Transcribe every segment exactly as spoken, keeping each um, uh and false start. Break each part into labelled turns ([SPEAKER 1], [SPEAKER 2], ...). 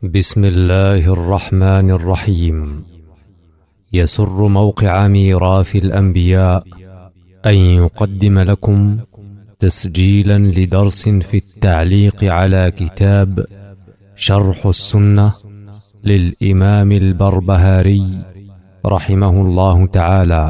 [SPEAKER 1] بسم الله الرحمن الرحيم. يسر موقع ميراث الأنبياء أن يقدم لكم تسجيلا لدرس في التعليق على كتاب شرح السنة للإمام البربهاري رحمه الله تعالى،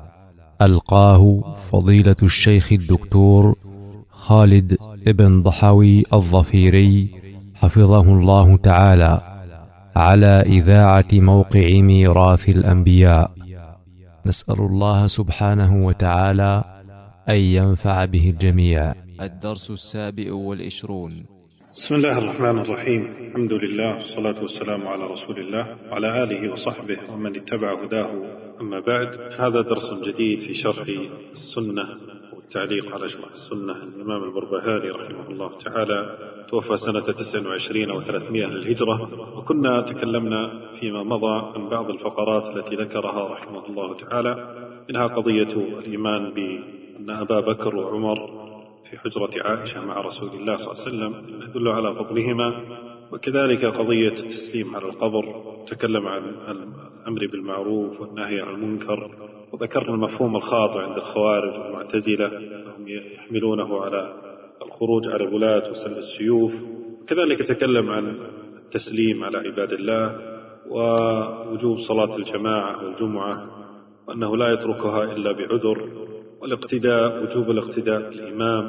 [SPEAKER 1] ألقاه فضيلة الشيخ الدكتور خالد ابن ضحوي الظفيري حفظه الله تعالى على إذاعة موقع ميراث الأنبياء. نسأل الله سبحانه وتعالى أن ينفع به الجميع. الدرس السابع والعشرون.
[SPEAKER 2] بسم الله الرحمن الرحيم. الحمد لله والصلاة والسلام على رسول الله وعلى آله وصحبه ومن اتبع هداه. أما بعد، هذا درس جديد في شرح السنة والتعليق على شرح السنة. الإمام البربهاري رحمه الله تعالى توفى سنة تسع وعشرين وثلاثمائة للهجرة، وكنا تكلمنا فيما مضى عن بعض الفقرات التي ذكرها رحمه الله تعالى، منها قضية الإيمان بأن أبا بكر وعمر في حجرة عائشة مع رسول الله صلى الله عليه وسلم يدل على فضلهما، وكذلك قضية التسليم على القبر، تكلم عن الأمر بالمعروف والنهي عن المنكر، وذكرنا المفهوم الخاطئ عند الخوارج والمعتزلة هم يحملونه على الخروج على الولاة وسل السيوف، وكذلك تكلم عن التسليم على عباد الله ووجوب صلاة الجماعة والجمعة وأنه لا يتركها إلا بعذر، والاقتداء وجوب الاقتداء بالإمام،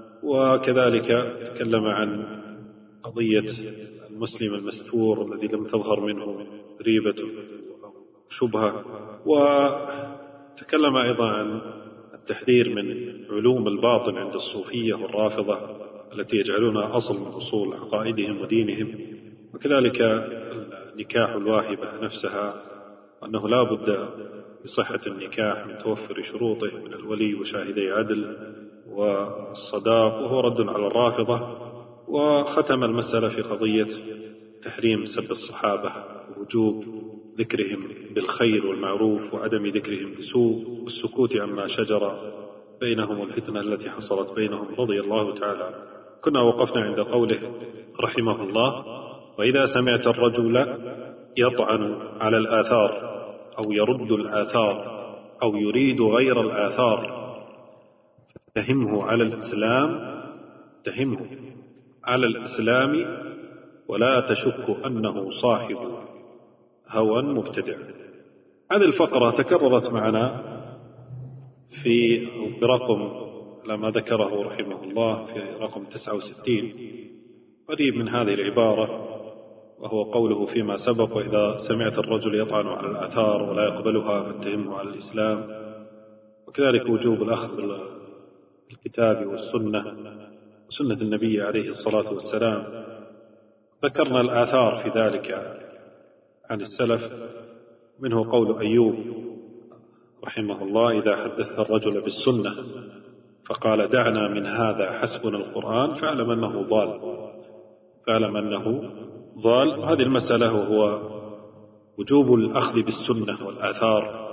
[SPEAKER 2] وكذلك تكلم عن قضية المسلم المستور الذي لم تظهر منه ريبة وشبهة، وتكلم أيضا عن التحذير من علوم الباطن عند الصوفية والرافضة التي يجعلونها أصل من أصول عقائدهم ودينهم، وكذلك نكاح الواهبة نفسها، وأنه لا بد بصحة النكاح من توفر شروطه من الولي وشاهدي عدل والصداق، وهو رد على الرافضة. وختم المسألة في قضية تحريم سب الصحابة ووجوب ذكرهم بالخير والمعروف وعدم ذكرهم بسوء، والسكوت عما شجر بينهم والفتنة التي حصلت بينهم رضي الله تعالى. كنا وقفنا عند قوله رحمه الله: وإذا سمعت الرجل يطعن على الآثار أو يرد الآثار أو يريد غير الآثار فاتهمه على الإسلام اتهمه على الإسلام ولا تشك أنه صاحب هوى مبتدع. هذه الفقرة تكررت معنا في برقم على ما ذكره رحمه الله في رقم تسعة وستين، قريب من هذه العبارة، وهو قوله فيما سبق: وإذا سمعت الرجل يطعن على الآثار ولا يقبلها فاتهمه على الإسلام، وكذلك وجوب الأخذ بالكتاب والسنة وسنة النبي عليه الصلاة والسلام. ذكرنا الآثار في ذلك عن السلف، منه قول أيوب رحمه الله: إذا حدثت الرجل بالسنة فقال دعنا من هذا حسبنا القرآن فاعلم أنه ضال فاعلم أنه ضال. هذه المسألة وهو وجوب الأخذ بالسنة والآثار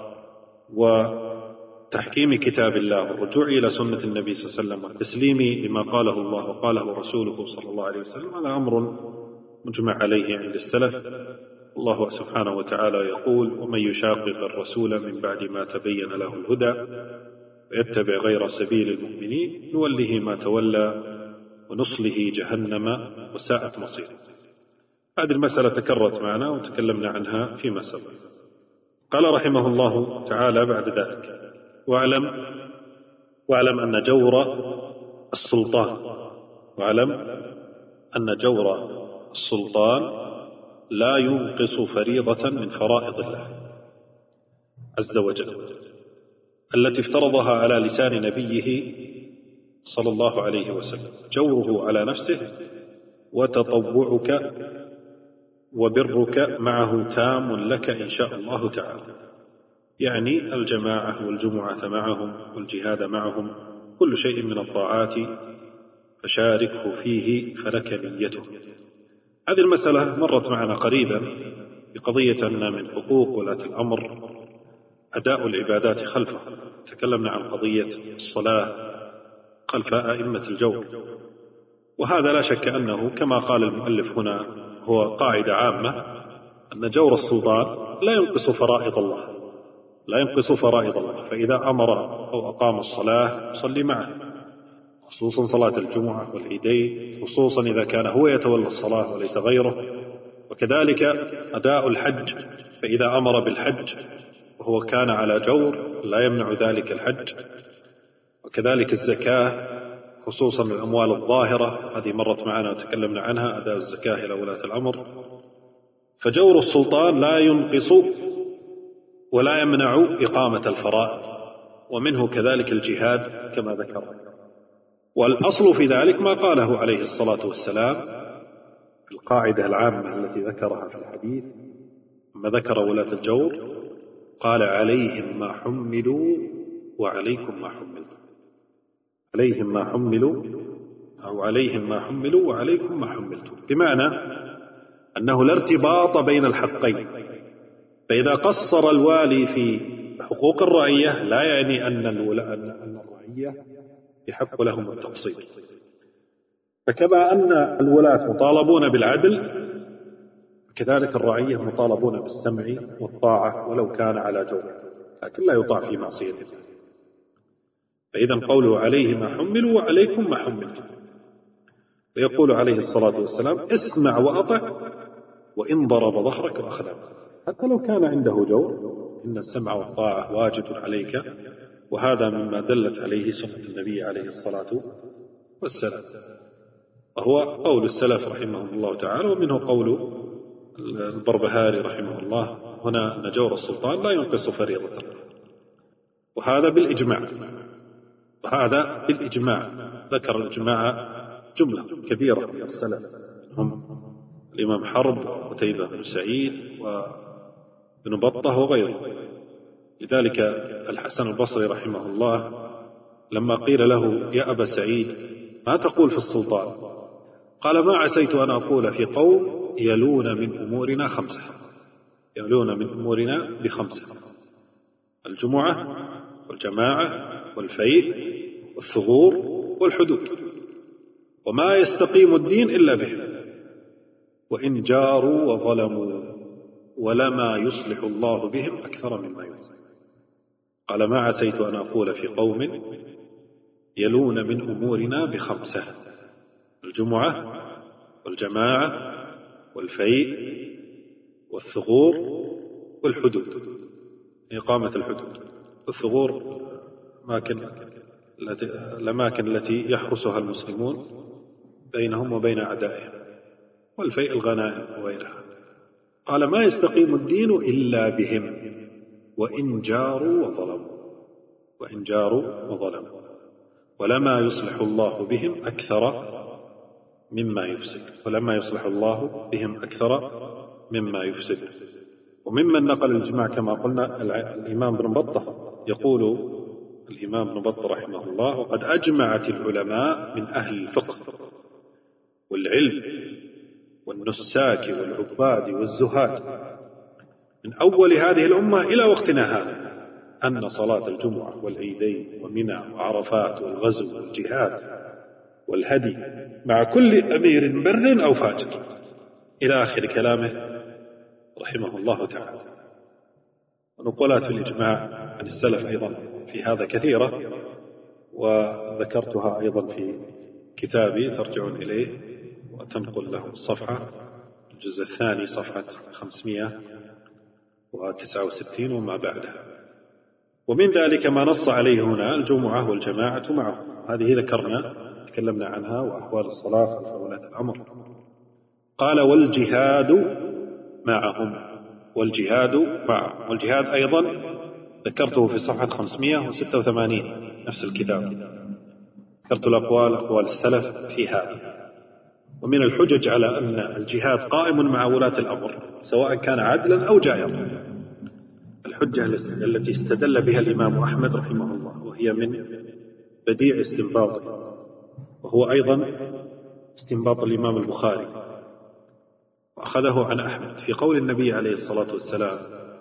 [SPEAKER 2] وتحكيم كتاب الله والرجوع إلى سنة النبي صلى الله عليه وسلم والتسليم لما قاله الله وقاله رسوله صلى الله عليه وسلم. هذا أمر مجمع عليه عند السلف. الله سبحانه وتعالى يقول: ومن يشاقق الرسول من بعد ما تبين له الهدى ويتبع غير سبيل المؤمنين نوله ما تولى ونصله جهنم وساءت مصيره. هذه المسألة تكررت معنا وتكلمنا عنها فيما سبق. قال رحمه الله تعالى بعد ذلك: واعلم واعلم أن جور السلطان واعلم أن جور السلطان لا ينقص فريضة من فرائض الله عز وجل التي افترضها على لسان نبيه صلى الله عليه وسلم. جوره على نفسه وتطوعك وبرك معه تام لك إن شاء الله تعالى، يعني الجماعة والجمعة معهم والجهاد معهم، كل شيء من الطاعات فشاركه فيه فلك نيته. هذه المسألة مرت معنا قريبا بقضية أن من حقوق ولاة الأمر أداء العبادات خلفه. تكلمنا عن قضية الصلاة خلف أئمة الجور، وهذا لا شك أنه كما قال المؤلف هنا هو قاعدة عامة، أن جور السلطان لا ينقص فرائض الله، لا ينقص فرائض الله. فإذا أمر أو أقام الصلاة صلي معه، خصوصا صلاة الجمعة والعيدين، خصوصا إذا كان هو يتولى الصلاة وليس غيره. وكذلك أداء الحج، فإذا أمر بالحج وهو كان على جور لا يمنع ذلك الحج. وكذلك الزكاة، خصوصا الأموال الظاهرة، هذه مرت معنا وتكلمنا عنها، أداء الزكاة إلى ولاة الأمر. فجور السلطان لا ينقص ولا يمنع إقامة الفرائض، ومنه كذلك الجهاد كما ذكر. والأصل في ذلك ما قاله عليه الصلاة والسلام في القاعدة العامة التي ذكرها في الحديث لما ذكر ولاة الجور، قال عليهم ما حملوا وعليكم ما حملتم، عليهم ما حملوا أو عليهم ما حملوا وعليكم ما حملتم، بمعنى أنه لا ارتباط بين الحقين. فإذا قصر الوالي في حقوق الرعية لا يعني أن الرعية يحق لهم التقصير. فكما أن الولاة مطالبون بالعدل، كذلك الرعية مطالبون بالسمع والطاعة ولو كان على جور، لكن لا يطاع في معصية الله. فإذا قوله عليه ما حملوا وعليكم ما حملتم، ويقول عليه الصلاة والسلام اسمع وأطع وإن ضرب ظهرك وأخذك، حتى لو كان عنده جور إن السمع والطاعة واجب عليك. وهذا مما دلت عليه سنة النبي عليه الصلاة والسلام، وهو قول السلف رحمهم الله تعالى، ومنه قول البربهاري رحمه الله هنا أن جور السلطان لا ينقص فريضة الله، وهذا بالإجماع، وهذا بالإجماع. ذكر الإجماع جملة كبيرة من السلف، هم الإمام حرب وقتيبة بن سعيد وابن بطة وغيره. لذلك الحسن البصري رحمه الله لما قيل له يا أبا سعيد ما تقول في السلطان؟ قال ما عسيت أن أقول في قوم يلون من أمورنا خمسة، يلون من أمورنا بخمسة: الجمعة والجماعة والفيء والثغور والحدود، وما يستقيم الدين إلا بهم، وإن جاروا وظلموا ولما يصلح الله بهم أكثر مما يصلح. قال ما عسيت أن أقول في قوم يلون من أمورنا بخمسة: الجمعة والجماعة والفيء والثغور والحدود، إقامة الحدود. الثغور الأماكن التي يحرسها المسلمون بينهم وبين أعدائهم، والفيء الغنائم وغيرها. قال ما يستقيم الدين إلا بهم وإن جاروا وظلموا، وإن جاروا وظلموا ولما يصلح الله بهم أكثر مما يفسد، ولما يصلح الله بهم أكثر مما يفسد. وممن نقل الإجماع كما قلنا الإمام بن بطة، يقول الإمام بن بطة رحمه الله وقد أجمعت العلماء من أهل الفقه والعلم والنساك والعباد والزهاد من أول هذه الأمة إلى وقتنا هذا أن صلاة الجمعة والعيدين ومنى وعرفات والغزو والجهاد والهدي مع كل أمير بر أو فاجر إلى آخر كلامه رحمه الله تعالى. ونقولات في الإجماع عن السلف أيضا في هذا كثيرة، وذكرتها أيضا في كتابي ترجعون إليه وتنقل له الصفحة، الجزء الثاني صفحة خمسمائة وتسعة وستين وما بعدها. ومن ذلك ما نص عليه هنا الجمعة والجماعة معه، هذه ذكرنا تكلمنا عنها، وأحوال الصلاة وولاة الأمر. قال والجهاد معهم، والجهاد معهم، والجهاد أيضا ذكرته في صفحة خمسمائة وستة وثمانين نفس الكتاب، ذكرت الأقوال أقوال السلف في هذا. ومن الحجج على أن الجهاد قائم مع ولاة الأمر سواء كان عدلا أو جائرا الحجة التي استدل بها الإمام أحمد رحمه الله، وهي من بديع استنباطه، وهو أيضا استنباط الإمام البخاري، وأخذه عن أحمد في قول النبي عليه الصلاة والسلام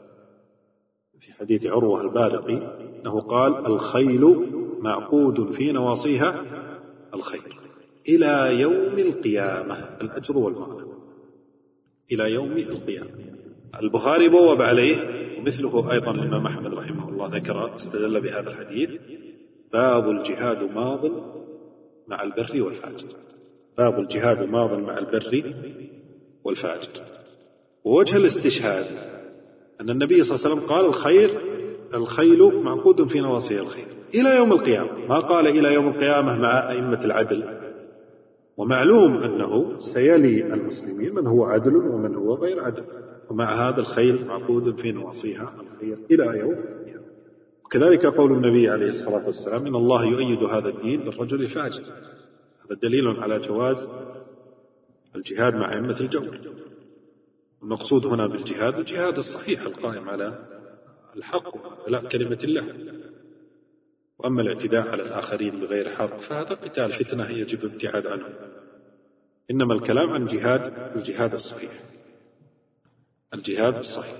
[SPEAKER 2] في حديث عروة البارقي أنه قال الخيل معقود في نواصيها الخير إلى يوم القيامة، الأجر والمغنم إلى يوم القيامة. البخاري بوب عليه، ومثله أيضا الإمام أحمد رحمه الله ذكر استدل بهذا الحديث: باب الجهاد ماض مع البر والفاجر. باب الجهاد ماض مع البر والفاجر. ووجه الاستشهاد أن النبي صلى الله عليه وسلم قال: الخير الخيل معقود في نواصيها الخير إلى يوم القيامة، ما قال إلى يوم القيامة مع أئمة العدل. ومعلوم أنه سيلي المسلمين من هو عدل ومن هو غير عدل، ومع هذا الخيل معقود في نواصيها الخير إلى يوم القيامة. وكذلك قول النبي عليه الصلاة والسلام: إن الله يؤيد هذا الدين بالرجل الفاجر. هذا دليل على جواز الجهاد مع أئمة الجور. المقصود هنا بالجهاد الجهاد الصحيح القائم على الحق وعلى كلمة الله. وأما الاعتداء على الآخرين بغير حق فهذا قتال فتنة يجب الابتعاد عنه. إنما الكلام عن جهاد الجهاد الصحيح، الجهاد الصحيح.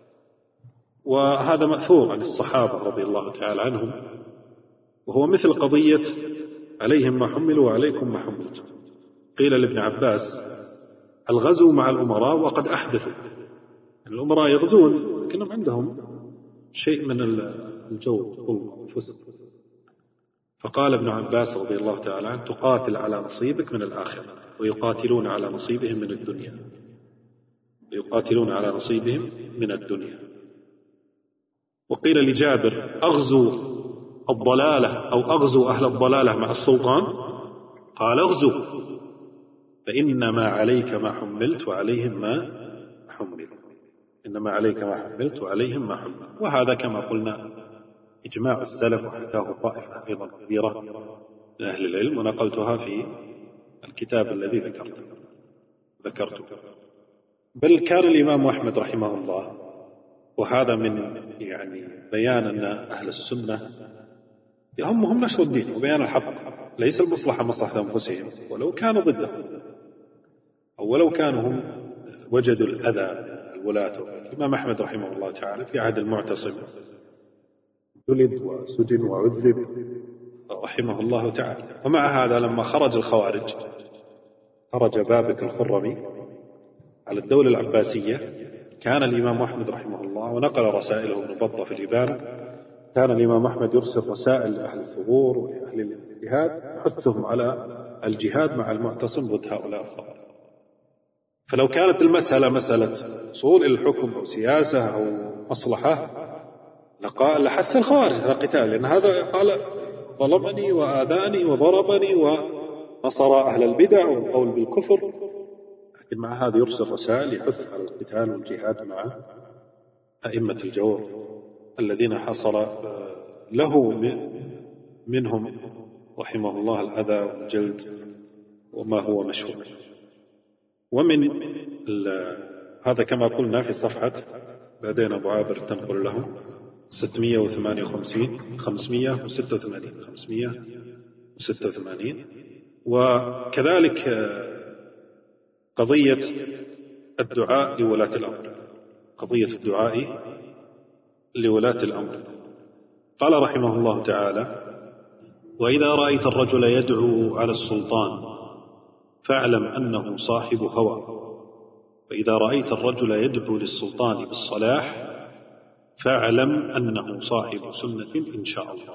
[SPEAKER 2] وهذا مأثور عن الصحابة رضي الله تعالى عنهم، وهو مثل قضية عليهم ما حملوا وعليكم ما حملتم. قيل لابن عباس: الغزو مع الأمراء وقد أحدثوا. الأمراء يغزون لكنهم عندهم شيء من الجور والفسق. فقال ابن عباس رضي الله تعالى عنه: تقاتل على نصيبك من الآخرة، ويقاتلون على نصيبهم من الدنيا، ويقاتلون على نصيبهم من الدنيا. وقيل لجابر: أغزو الضلالة أو أغزو أهل الضلالة مع السلطان؟ قال: أغزو، فإنما عليك ما حملت وعليهم ما حملوا. إنما عليك ما حملت وعليهم ما حملوا. وهذا كما قلنا إجماع السلف، وحكاه طائفة أيضا كبيرة من أهل العلم، ونقلتها في الكتاب الذي ذكرته ذكرته بل كان الإمام أحمد رحمه الله، وهذا من يعني بيان أن أهل السنة يهمهم نشر الدين وبيان الحق، ليس المصلحة مصلحة أنفسهم ولو كانوا ضدهم، أو ولو كانوا هم وجدوا الأذى الولاة. الإمام أحمد رحمه الله تعالى في عهد المعتصم جلد وسجن وعذب رحمه الله تعالى. ومع هذا لما خرج الخوارج، خرج بابك الخرمي على الدولة العباسية، كان الإمام أحمد رحمه الله، ونقل رسائله ابن بطة في الإبانة، كان الإمام أحمد يرسل رسائل لأهل الثغور ولأهل الجهاد يحثهم على الجهاد مع المعتصم ضد هؤلاء الخوارج. فلو كانت المسألة مسألة وصول إلى الحكم أو سياسة أو مصلحة لقال لحث الخوارج على القتال، لأن هذا قال: ظلمني وآذاني وضربني ونصر أهل البدع والقول بالكفر. لكن مع هذا يرسل رسائل يحث على القتال والجهاد مع أئمة الجور الذين حصل له منهم رحمه الله الأذى والجلد وما هو مشهور. ومن هذا كما قلنا في صفحة بعدين أبو عابر تنقل لهم ستمائة وثمانية وخمسين خمسمائة وستة وثمانين خمسمائة وستة وثمانين. وكذلك قضية الدعاء لولاة الأمر، قضية الدعاء لولاة الأمر. قال رحمه الله تعالى: وإذا رأيت الرجل يدعو على السلطان فاعلم أنه صاحب هوى، وإذا رأيت الرجل يدعو للسلطان بالصلاح فاعلم أنه صاحب سنة إن شاء الله.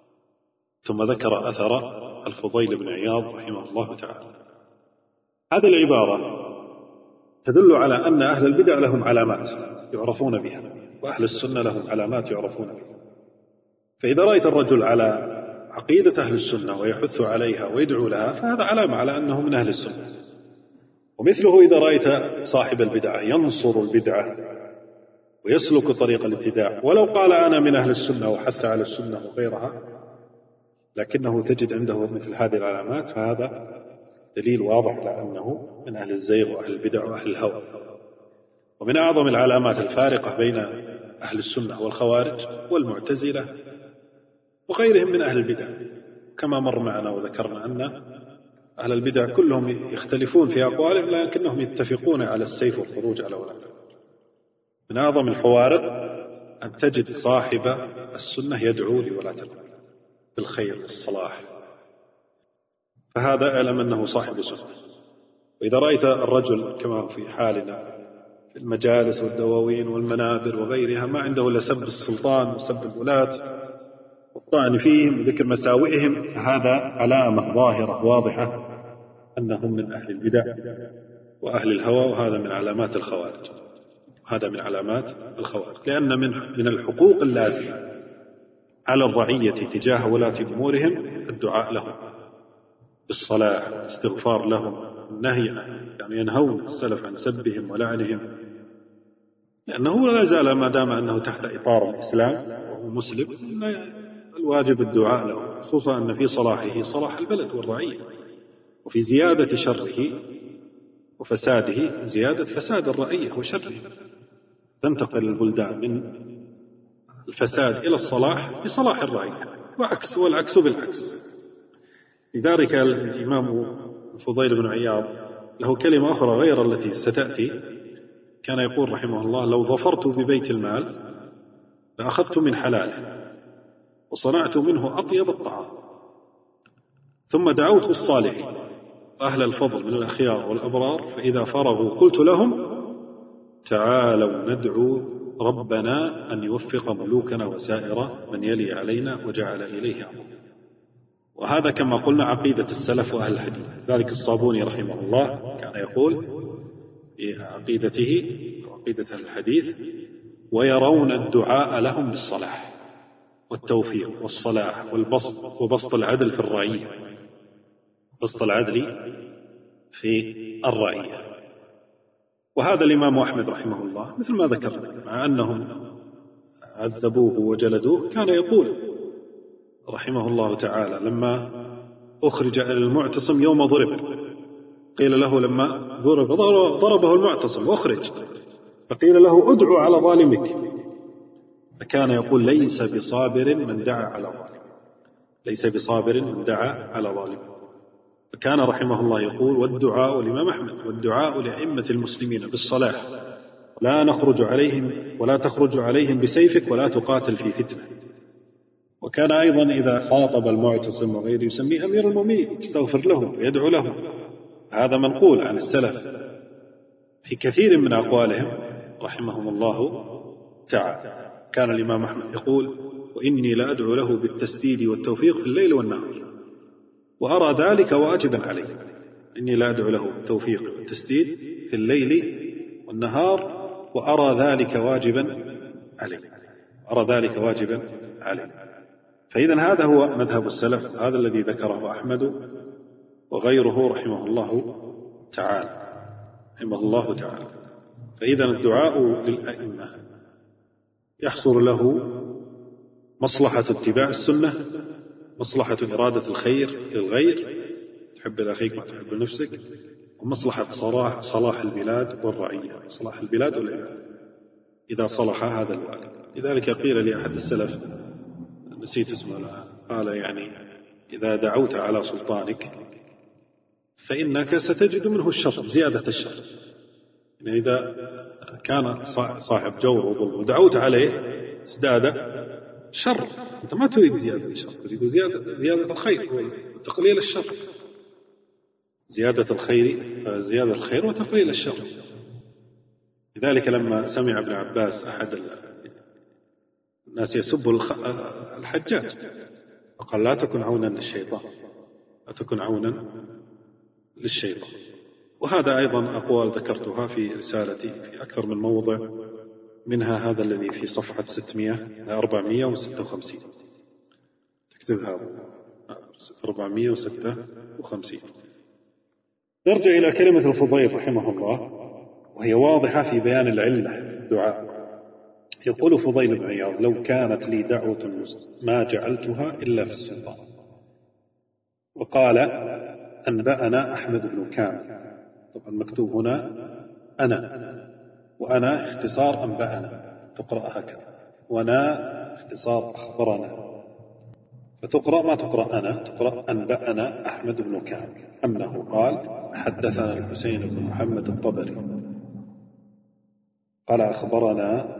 [SPEAKER 2] ثم ذكر أثر الفضيل بن عياض رحمه الله تعالى. هذه العبارة تدل على أن أهل البدع لهم علامات يعرفون بها، وأهل السنة لهم علامات يعرفون بها. فإذا رأيت الرجل على عقيدة أهل السنة ويحث عليها ويدعو لها فهذا علامة على أنه من أهل السنة. ومثله إذا رأيت صاحب البدعة ينصر البدعة ويسلك طريق الابتداع ولو قال أنا من أهل السنة وحث على السنة وغيرها، لكنه تجد عنده مثل هذه العلامات، فهذا دليل واضح على أنه من أهل الزيغ وأهل البدع وأهل الهوى. ومن أعظم العلامات الفارقة بين أهل السنة والخوارج والمعتزلة وغيرهم من أهل البدع، كما مر معنا وذكرنا أن أهل البدع كلهم يختلفون في أقوالهم لكنهم يتفقون على السيف والخروج على ولاة الأمر. من أعظم الفوارق أن تجد صاحب السنة يدعو لولاة الأمر بالخير والصلاح. فهذا اعلم أنه صاحب سنة. وإذا رأيت الرجل كما في حالنا في المجالس والدواوين والمنابر وغيرها ما عنده إلا سب السلطان وسب الولاة والطعن فيهم وذكر مساوئهم، هذا علامة ظاهرة واضحة أنهم من أهل البدع وأهل الهوى، وهذا من علامات الخوارج. هذا من علامات الخوارج، لأن من من الحقوق اللازمة على الرعية تجاه ولاة أمورهم الدعاء لهم بالصلاح والاستغفار لهم، النهي يعني ينهون السلف عن سبهم ولعنهم، لأنه لا زال ما دام أنه تحت إطار الإسلام وهو مسلم الواجب الدعاء له، خصوصا أن في صلاحه صلاح البلد والرعية، وفي زيادة شره وفساده زيادة فساد الرعية وشره. تنتقل البلدان من الفساد إلى الصلاح بصلاح الرعية، وعكس والعكس بالعكس. لذلك الإمام الفضيل بن عياض له كلمة أخرى غير التي ستأتي، كان يقول رحمه الله: لو ظفرت ببيت المال لأخذت من حلاله وصنعت منه أطيب الطعام، ثم دعوت الصالحين أهل الفضل من الأخيار والأبرار، فإذا فرغوا قلت لهم: تعالوا ندعو ربنا أن يوفق ملوكنا وسائر من يلي علينا وجعل إليه أمرنا. وهذا كما قلنا عقيدة السلف وأهل الحديث. ذلك الصابوني رحمه الله كان يقول في عقيدته وعقيدة أهل الحديث: ويرون الدعاء لهم بالصلاح والتوفيق والصلاح والبسط وبسط العدل في الرعية، بسط العدل في الرعية. وهذا الإمام أحمد رحمه الله مثل ما ذكرنا، مع أنهم عذبوه وجلدوه، كان يقول رحمه الله تعالى لما أخرج إلى المعتصم يوم ضرب، قيل له لما ضرب ضربه المعتصم وأخرج، فقيل له: ادعو على ظالمك، فكان يقول: ليس بصابر من دعا على ظالم، ليس بصابر من دعا على ظالم. فكان رحمه الله يقول: والدعاء الإمام أحمد: والدعاء لأئمة المسلمين بالصلاح، لا نخرج عليهم ولا تخرج عليهم بسيفك ولا تقاتل في فتنة. وكان أيضا إذا خاطب المعتصم وغيره يسميه أمير المؤمنين، يستغفر له ويدعو له. هذا منقول عن السلف في كثير من أقوالهم رحمهم الله تعالى. كان الإمام أحمد يقول: وإني لأدعو له بالتسديد والتوفيق في الليل والنهار، وأرى ذلك واجبا عليه. إني لأدعو له بالتوفيق والتسديد في الليل والنهار وأرى ذلك واجبا عليه، أرى ذلك واجبا عليه. فإذا هذا هو مذهب السلف، هذا الذي ذكره أحمد وغيره رحمه الله تعالى رحمه الله تعالى. فإذا الدعاء للأئمة يحصل له مصلحة اتباع السنة، مصلحة إرادة الخير للغير، تحب لأخيك ما تحب لنفسك، ومصلحة صلاح صلاح البلاد والرعية، صلاح البلاد والعباد إذا صلح هذا الوالد. لذلك قيل لأحد السلف، نسيت اسمه الآن، قال: يعني إذا دعوت على سلطانك فإنك ستجد منه الشر، زيادة الشر. يعني إذا كان صاحب جور وظلم ودعوت عليه ازداد شر، أنت ما تريد زيادة الشر، تريد زيادة, زيادة الخير وتقليل الشر، زيادة الخير زيادة الخير وتقليل الشر. لذلك لما سمع ابن عباس أحد الناس يسب الحجاج فقال: لا تكن عونا للشيطان، لا تكن عونا للشيطان. وهذا أيضا أقوال ذكرتها في رسالتي في أكثر من موضع، منها هذا الذي في صفحة ستمائة أربعمائة وستة وخمسين، تكتبها أربعمائة وستة وخمسين. نرجع إلى كلمة الفضيل رحمه الله، وهي واضحة في بيان العلة في الدعاء. يقول فضيل بن عياض: لو كانت لي دعوة ما جعلتها إلا في السلطان. وقال: أنبأنا أحمد بن كامل، طبعا مكتوب هنا أنا، وأنا اختصار أنبأنا، تقرأ هكذا، وأنا اختصار أخبرنا، فتقرأ ما تقرأ أنا، تقرأ أنبأنا أحمد بن كامل أنه قال: حدثنا الحسين بن محمد الطبري قال: أخبرنا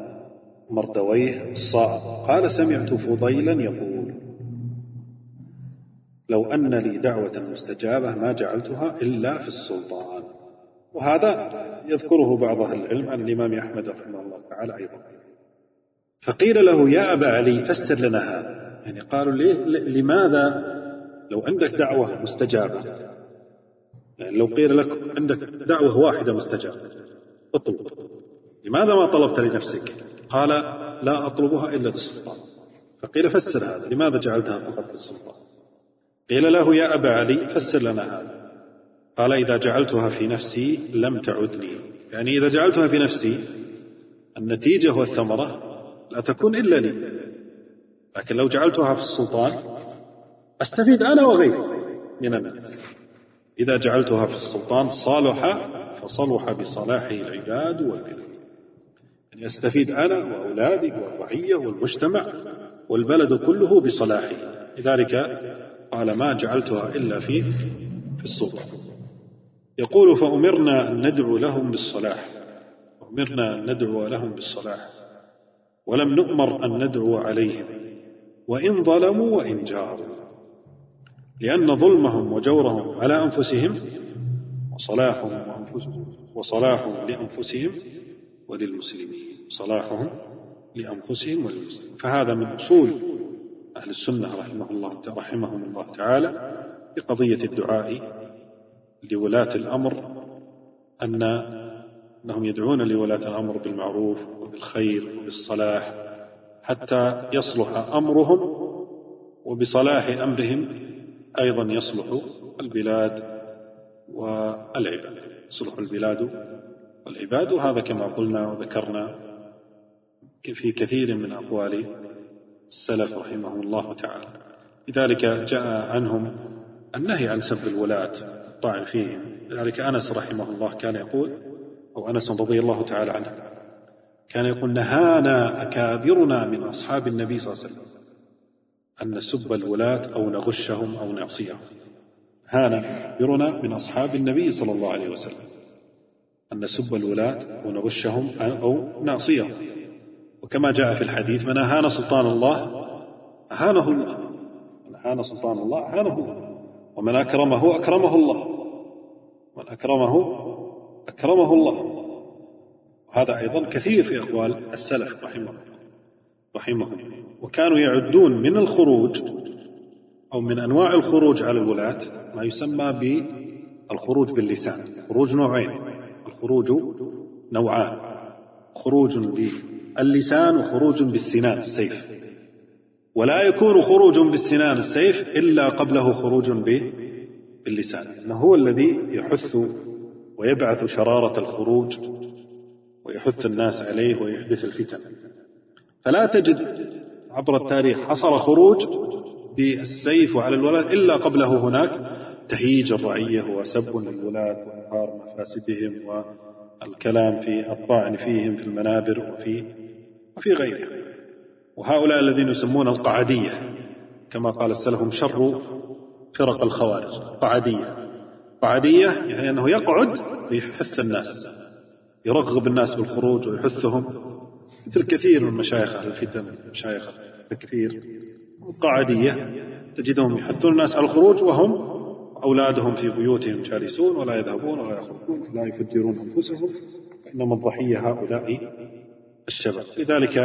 [SPEAKER 2] مردويه الصائغ قال: سمعت فضيلا يقول. لو أن لي دعوة مستجابة ما جعلتها إلا في السلطان. وهذا يذكره بعض أهل العلم عن الإمام أحمد رحمه الله تعالى أيضا. فقيل له يا أبا علي فسر لنا هذا، يعني قالوا ليه لماذا لو عندك دعوة مستجابة، يعني لو قيل لك عندك دعوة واحدة مستجابة اطلب، لماذا ما طلبت لنفسك؟ قال لا أطلبها إلا للسلطان. فقيل فسر هذا، لماذا جعلتها فقط للسلطان؟ قيل له يا أبا علي فسر لنا هذا. قال إذا جعلتها في نفسي لم تعدني، يعني إذا جعلتها في نفسي النتيجة والثمرة لا تكون إلا لي، لكن لو جعلتها في السلطان أستفيد أنا وغيري من الناس. إذا جعلتها في السلطان صالح فصلح بصلاحه العباد والبلاد، يعني أستفيد أنا وأولادي والرعية والمجتمع والبلد كله بصلاحه. لذلك قال ما جعلتها إلا في في السلطان. يقول فأمرنا أن ندعو لهم بالصلاح، أمرنا أن ندعو لهم بالصلاح ولم نؤمر أن ندعو عليهم وإن ظلموا وإن جاروا، لأن ظلمهم وجورهم على أنفسهم وصلاحهم وأنفسهم وصلاحهم لأنفسهم وللمسلمين، صلاحهم لأنفسهم وللمسلمين. فهذا من أصول أهل السنة رحمه الله رحمهم الله تعالى في قضية الدعاء لولاة الأمر، أن أنهم يدعون لولاة الأمر بالمعروف وبالخير وبالصلاح حتى يصلح أمرهم، وبصلاح أمرهم أيضا يصلح البلاد والعباد، يصلح البلاد والعباد. وهذا كما قلنا وذكرنا في كثير من أقوال السلف رحمه الله تعالى. لذلك جاء عنهم النهي عن سب الولاة الطعن فيهم. لذلك أنس رحمه الله كان يقول، أو أنس رضي الله تعالى عنه كان يقول نهانا أكابرنا من أصحاب النبي صلى الله عليه وسلم أن نسب الولاة أو نغشهم أو نعصيهم. هانا أكابرنا من أصحاب النبي صلى الله عليه وسلم أن نسب الولاة أو نغشهم أو نعصيهم. وكما جاء في الحديث من أهان سلطان الله أهانه الله، من أهان سلطان الله أهانه الله، ومن أكرمه أكرمه الله، من أكرمه أكرمه الله. وهذا أيضا كثير في أقوال السلف رحمهم رحمهم وكانوا يعدون من الخروج أو من أنواع الخروج على الولاة ما يسمى بالخروج باللسان. خروج نوعين، الخروج نوعان، خروج باللسان وخروج بالسنان السيف. ولا يكون خروج بالسنان السيف إلا قبله خروج باللسان، إنه هو الذي يحث ويبعث شرارة الخروج ويحث الناس عليه ويحدث الفتن. فلا تجد عبر التاريخ حصل خروج بالسيف وعلى الولاة إلا قبله هناك تهييج الرعية وسب للولاة وإظهار مفاسدهم والكلام في الطعن فيهم في المنابر وفي وفي غيره. وهؤلاء الذين يسمون القعدية كما قال السلف هم شر فرق الخوارج. قعدية قعدية يعني أنه يقعد ليحث الناس، يرغب الناس بالخروج ويحثهم، مثل كثير من مشايخ أهل الفتن مشايخ التكفير. قعدية تجدهم يحثون الناس على الخروج وهم أولادهم في بيوتهم جالسون ولا يذهبون ولا يخرجون لا يفجرون أنفسهم، فإنما الضحية هؤلاء الشباب. لذلك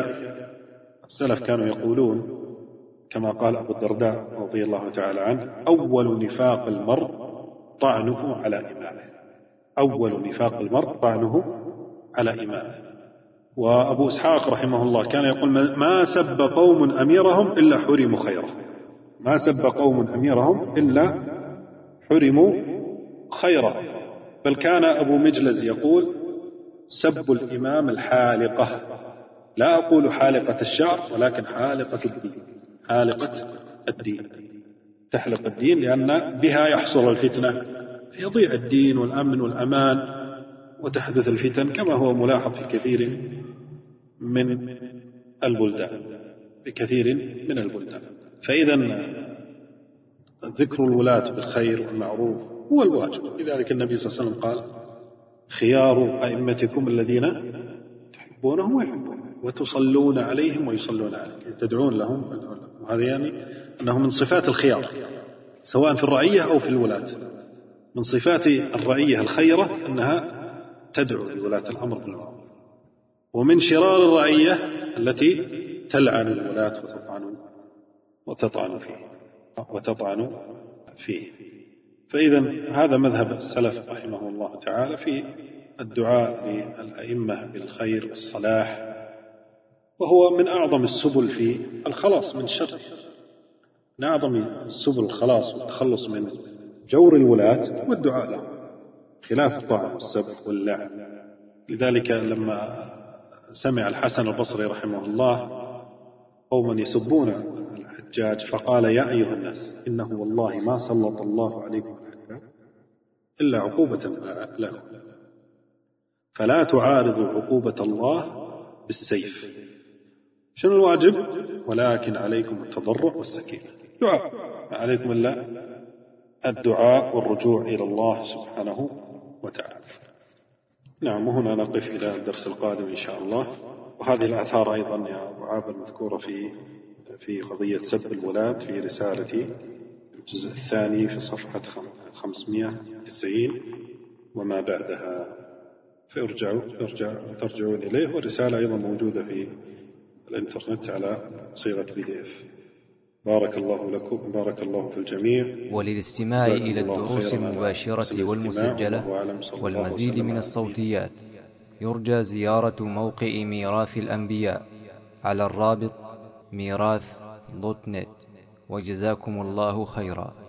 [SPEAKER 2] السلف كانوا يقولون كما قال أبو الدرداء رضي الله تعالى عنه أول نفاق المرء طعنه على إمامه، أول نفاق المرء طعنه على إمامه. وأبو إسحاق رحمه الله كان يقول ما سب قوم أميرهم إلا حرموا خيره، ما سب قوم أميرهم إلا حرموا خيره. بل كان أبو مجلز يقول سب الإمام الحالقة، لا أقول حالقة الشعر ولكن حالقة الدين، حالقة الدين، تحلق الدين لأن بها يحصل الفتنة، يضيع الدين والأمن والأمان وتحدث الفتن كما هو ملاحظ في كثير من البلدان بكثير من البلدان. فإذا ذكر الولاة بالخير والمعروف هو الواجب. لذلك النبي صلى الله عليه وسلم قال خيار أئمتكم الذين تحبونهم ويحبونهم وتصلون عليهم ويصلون عليكم، تدعون لهم. وهذا يعني أنه من صفات الخيار، سواء في الرعية أو في الولاة. من صفات الرعية الخيرة أنها تدعو لولاة الأمر بالمعروف، ومن شرار الرعية التي تلعن الولاة وتطعن وتطعن فيه وتطعن فيه. فإذا هذا مذهب السلف رحمه الله تعالى في الدعاء للأئمة بالخير والصلاح، وهو من أعظم السبل في الخلاص من الشر، من أعظم السبل الخلاص والتخلص من جور الولاة والدعاء لهم، خلاف الطعن والسب واللعن. لذلك لما سمع الحسن البصري رحمه الله قوما يسبون الحجاج فقال: يا أيها الناس، إنه والله ما سلط الله عليكم الحجاج إلا عقوبة لكم، فلا تعارضوا عقوبة الله بالسيف. شنو الواجب؟ ولكن عليكم التضرع والسكينة، دعاء، ما عليكم إلا الدعاء والرجوع إلى الله سبحانه وتعالى. نعم، وهنا نقف إلى الدرس القادم إن شاء الله. وهذه الآثار أيضا يا أبو عابر المذكورة في في قضية سب الولاة في رسالتي الجزء الثاني في صفحة خمسمائة وتسعين وما بعدها، فارجعوا ترجعون إليه. والرسالة أيضا موجودة في الإنترنت على صيغة بي دي إف. بارك الله لكم، بارك الله في الجميع.
[SPEAKER 3] وللاستماع إلى الدروس المباشرة والمسجلة والمزيد من الصوتيات يرجى زيارة موقع ميراث الأنبياء على الرابط ميراث دوت نت. وجزاكم الله خيرا.